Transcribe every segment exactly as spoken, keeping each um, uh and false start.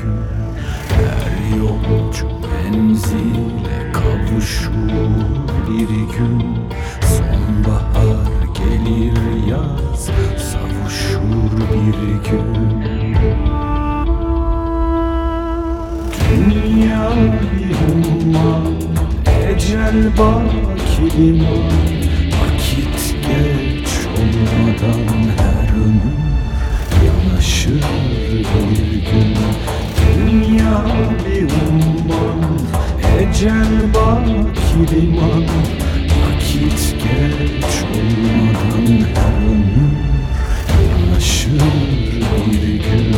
gün. Her yolcu menzile kavuşur bir gün. Sonbahar gelir, yaz savuşur bir gün. Dünya bir umman, ecel baki liman. Vakit geç olmadan her ömür yanaşır bir gün. Dünya bir umman, ecel baki liman. Vakit geç olmadan her ömür yanaşır bir gün.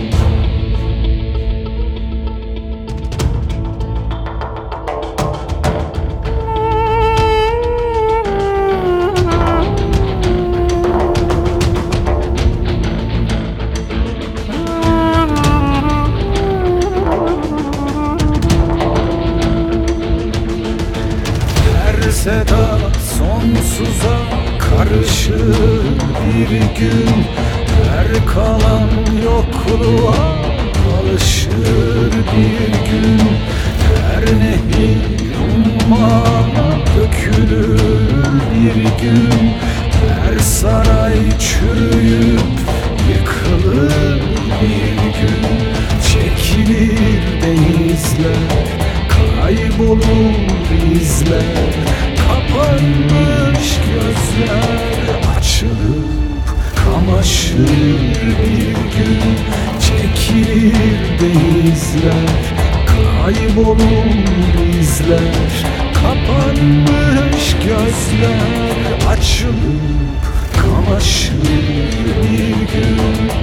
Seda sonsuza karışır bir gün. Her kalan yokluğa alışır bir gün. Her nehir ummana dökülür bir gün. Her saray çürüyüp yıkılır bir gün. Çekilir denizler, kaybolur izler. Kapanmış gözler açılıp kamaşır bir gün. Çekilir denizler, kaybolur izler. Kapanmış gözler açılıp kamaşır bir gün.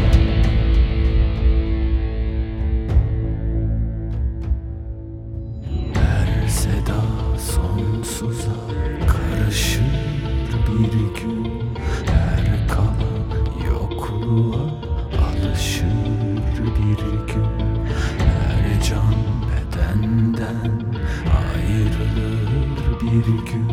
Sonsuza karışır bir gün. Her kalan yokluğa alışır bir gün. Her can bedenden ayrılır bir gün.